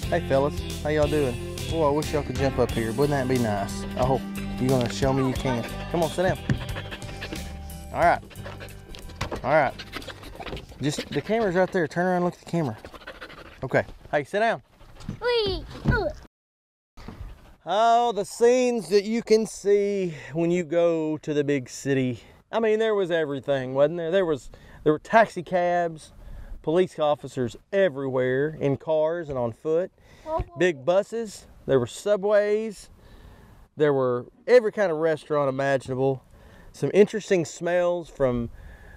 Hey fellas, how y'all doing? Boy, I wish y'all could jump up here. Wouldn't that be nice? I hope you're gonna show me you can. Come on, sit down. All right. All right. Just, the camera's right there. Turn around and look at the camera. Okay. Hey, sit down. Oh, the scenes that you can see when you go to the big city. I mean, there was everything, wasn't there? There were taxi cabs, police officers everywhere, in cars and on foot, big buses, there were subways, there were every kind of restaurant imaginable, some interesting smells from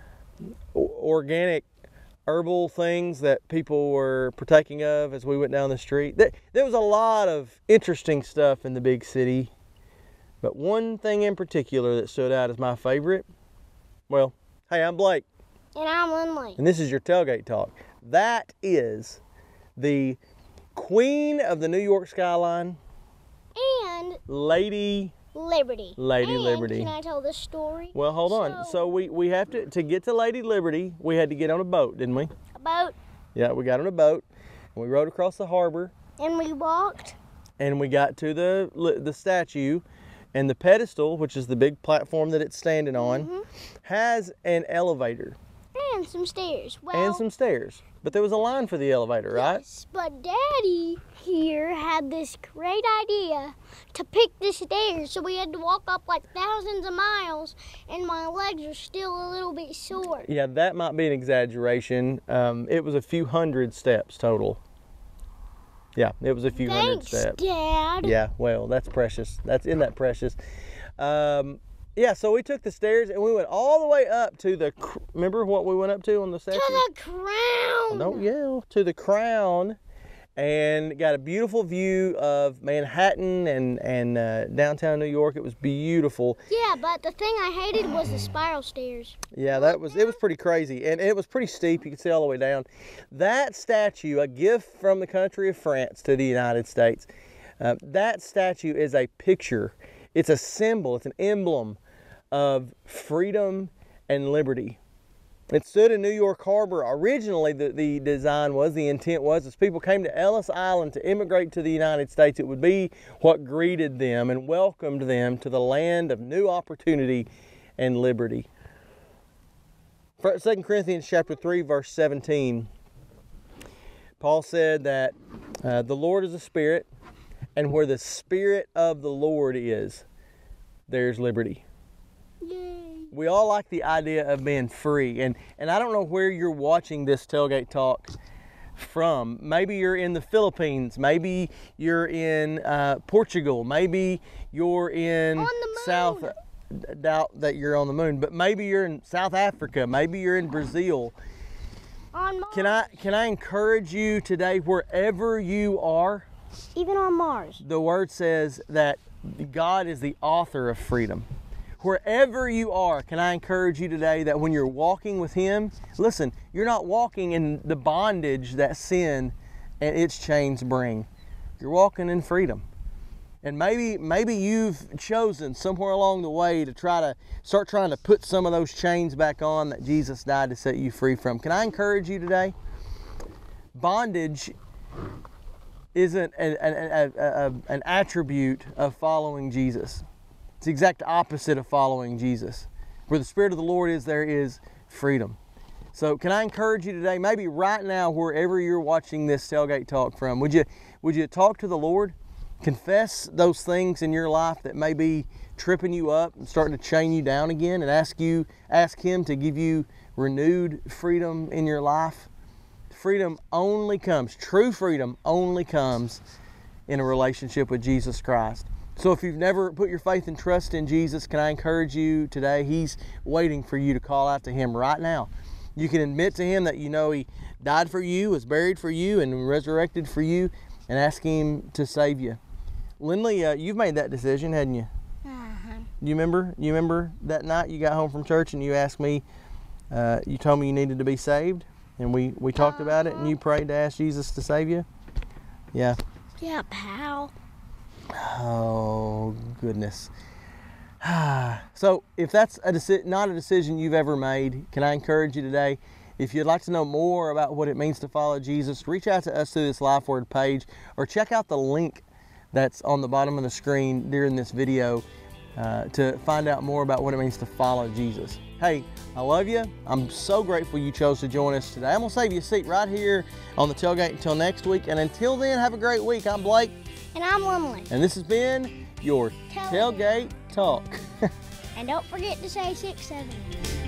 organic herbal things that people were partaking of as we went down the street. There was a lot of interesting stuff in the big city, but one thing in particular that stood out as my favorite, well, hey, I'm Blake. And I'm Lindley. And this is your Tailgate Talk. That is the queen of the New York skyline. And Lady Liberty. Liberty. Can I tell this story? Well, hold on. So we have to get to Lady Liberty, we had to get on a boat, didn't we? A boat. Yeah, we got on a boat. And we rode across the harbor. And we walked. And we got to the statue. And the pedestal, which is the big platform that it's standing on, has an elevator. And some stairs. And some stairs. But there was a line for the elevator, right? Yes, but Daddy here had this great idea to pick the stairs, so we had to walk up like thousands of miles, and my legs are still a little bit sore. Yeah, that might be an exaggeration. It was a few hundred steps total. Yeah, it was a few hundred steps. Dad. Yeah, well, that's precious. Isn't that precious? Yeah, so we took the stairs and we went all the way up to the, remember what we went up to on the statue? To the crown. Don't yell. To the crown, and got a beautiful view of Manhattan and downtown New York. It was beautiful. Yeah, but the thing I hated was the spiral stairs. Yeah, it was pretty crazy, and it was pretty steep. You could see all the way down. That statue, a gift from the country of France to the United States. That statue is a picture. It's a symbol. It's an emblem of freedom and liberty. It stood in New York Harbor. Originally, the design was, the intent was, as people came to Ellis Island to immigrate to the United States, it would be what greeted them and welcomed them to the land of new opportunity and liberty. 2 Corinthians chapter 3, verse 17, Paul said that the Lord is a spirit, and where the Spirit of the Lord is, there's liberty. Yay. We all like the idea of being free, and I don't know where you're watching this Tailgate Talk from. Maybe you're in the Philippines, maybe you're in Portugal, maybe you're in South, doubt that you're on the moon, but maybe you're in South Africa, maybe you're in Brazil. On Mars. Can I encourage you today, wherever you are? Even on Mars. The word says that God is the author of freedom. Wherever you are, can I encourage you today that when you're walking with Him, listen, you're not walking in the bondage that sin and its chains bring. You're walking in freedom. And maybe you've chosen somewhere along the way to start trying to put some of those chains back on that Jesus died to set you free from. Can I encourage you today? Bondage isn't an attribute of following Jesus. It's the exact opposite of following Jesus. Where the Spirit of the Lord is, there is freedom. So can I encourage you today, maybe right now, wherever you're watching this Tailgate Talk from, would you talk to the Lord? Confess those things in your life that may be tripping you up and starting to chain you down again, and ask Him to give you renewed freedom in your life. Freedom only comes, true freedom only comes in a relationship with Jesus Christ. So if you've never put your faith and trust in Jesus, can I encourage you today? He's waiting for you to call out to Him right now. You can admit to Him that you know He died for you, was buried for you, and resurrected for you, and ask Him to save you. Lindley, you've made that decision, hadn't you? You remember that night you got home from church and you asked me, you told me you needed to be saved, and we talked about it, and you prayed to ask Jesus to save you? Yeah. Yeah, pal. Oh, goodness. So if that's not a decision you've ever made, can I encourage you today? If you'd like to know more about what it means to follow Jesus, reach out to us through this LifeWord page or check out the link that's on the bottom of the screen during this video to find out more about what it means to follow Jesus. Hey, I love you. I'm so grateful you chose to join us today. I'm going to save you a seat right here on the tailgate until next week. And until then, have a great week. I'm Blake. And I'm Lindley. And this has been your Tailgate Talk. And don't forget to say 670.